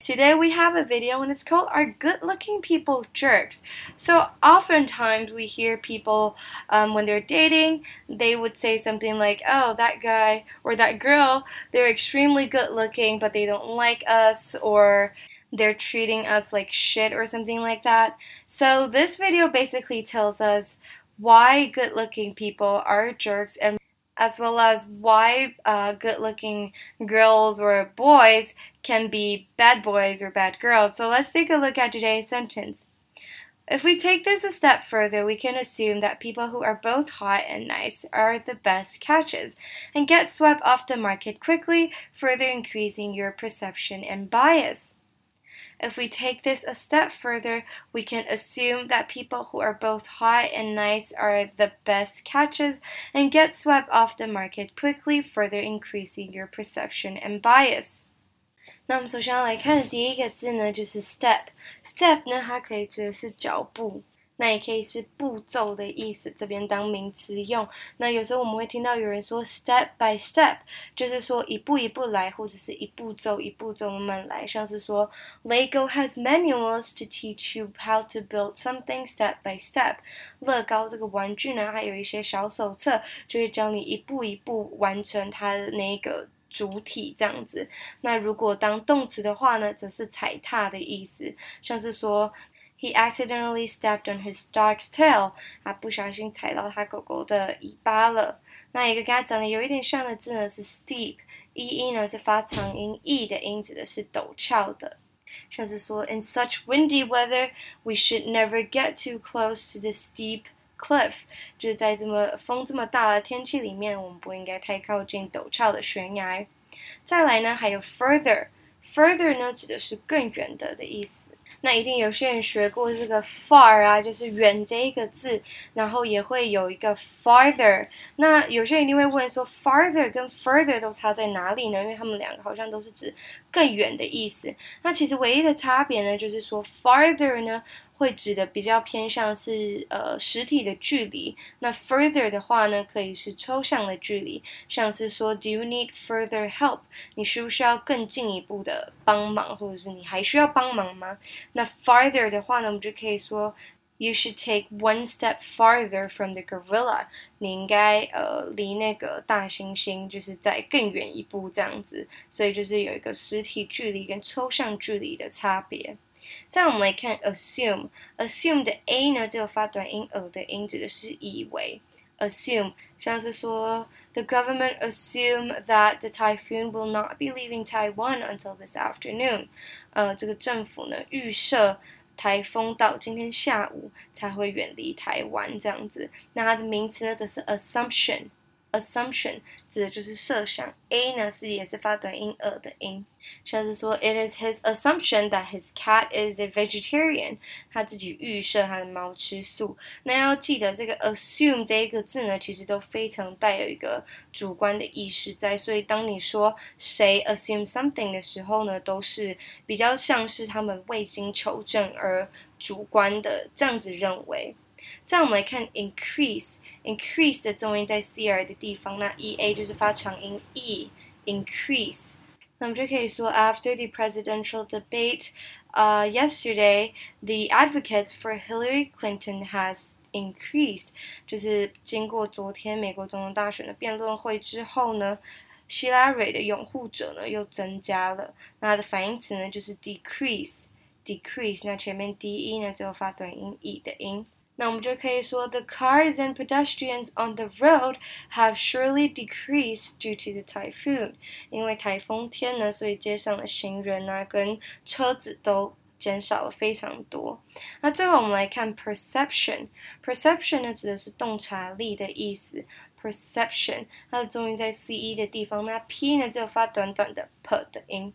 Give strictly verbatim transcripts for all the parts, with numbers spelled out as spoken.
Today we have a video and it's called Are Good-Looking People Jerks? So oftentimes we hear people um, when they're dating, they would say something like, oh, that guy or that girl, they're extremely good-looking but they don't like us, or they're treating us like shit or something like that. So this video basically tells us why good-looking people are jerks, and as well as why uh, good-looking girls or boys can be bad boys or bad girls. So let's take a look at today's sentence. If we take this a step further, we can assume that people who are both hot and nice are the best catches and get swept off the market quickly, further increasing your perception and bias. If we take this a step further, we can assume that people who are both hot and nice are the best catches and get swept off the market quickly, further increasing your perception and bias. 那我们首先要来看的第一个字呢，就是 step。step 呢，它可以指的是脚步，那也可以是步骤的意思，这边当名词用。那有时候我们会听到有人说 step by step， 就是说一步一步来，或者是一步骤一步骤慢慢来，像是说 Lego has manuals to teach you how to build something step by step。乐高这个玩具呢，它有一些小手册，就会教你一步一步完成它的那个主体这样子。那如果当动词的话呢，则是踩踏的意思，像是说 He accidentally stepped on his dog's tail， 他不小心踩到他狗狗的尾巴了。那一个跟他长得有一点像的字呢是 steep，e e 呢是发长音 e 的音，指的是陡峭的。像是说 In such windy weather, we should never get too close to the steep cliff， 就是在这么风这么大的天气里面，我们不应该太靠近陡峭的悬崖。再来呢，还有 further，further 呢指的是更远的的意思。那一定有些人学过这个 far 啊，就是远这一个字，然后也会有一个 farther。那有些人一定会问说 farther 跟 further 都差在哪里呢？因为他们两个好像都是指更远的意思。那其实唯一的差别呢，就是说 farther 呢会指的比较偏向是呃实体的距离，那 further 的话呢，可以是抽象的距离，像是说 Do you need further help？ 你需不需要更进一步的帮忙，或者是你还需要帮忙吗？那 farther 的话呢，我们就可以说 You should take one step farther from the gorilla。你应该呃离那个大猩猩就是再更远一步这样子，所以就是有一个实体距离跟抽象距离的差别。再来我们来看 assume，assume 的 a 呢只有发短音 a 的音，指的是以为。assume 像是说 The government assume that the typhoon will not be leaving Taiwan until this afternoon。呃，这个政府呢预设台风到今天下午才会远离台湾这样子。那它的名词呢则是 assumption。assumption 指的就是设想。 A 呢是也是发短音 a 的音，像是说 It is his assumption that his cat is a vegetarian。 他自己预设他的猫吃素。那要记得这个 assume 这一个字呢，其实都非常带有一个主观的意识在，所以当你说谁 assume something 的时候呢，都是比较像是他们未经求证而主观的这样子认为。再来我们来看 increase，increase 的重音在 C R 的地方，那 E A 就是发长音 E increase。那我们就可以说 After the presidential debate uh, yesterday, the advocates for Hillary Clinton has increased。 就是经过昨天美国总统大选的辩论会之后呢，希拉蕊的拥护者呢又增加了。那它的反义词呢就是 decrease decrease， 那前面 D E 呢只有发短音 E 的音。那我们就可以说 The cars and pedestrians on the road have surely decreased due to the typhoon。 因为台风天呢，所以街上的行人啊跟车子都减少了非常多。那最后我们来看 perception， perception 呢指的是洞察力的意思。 perception 它的重音在 C E 的地方，那 P 呢只有发短短的 P 的音。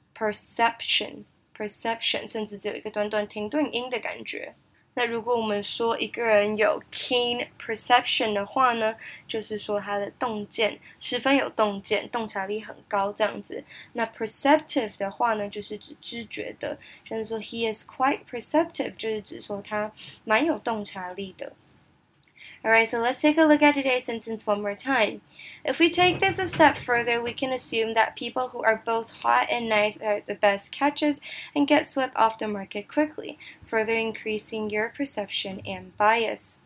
perception perception 甚至只有一个短短停顿音的感觉。那如果我们说一个人有 keen perception 的话呢，就是说他的洞见十分有洞见，洞察力很高这样子。那 perceptive 的话呢，就是指知觉的，像是说 he is quite perceptive， 就是指说他蛮有洞察力的。 Alright, so let's take a look at today's sentence one more time. If we take this a step further, we can assume that people who are both hot and nice are the best catches and get swept off the market quickly, further increasing your perception and bias.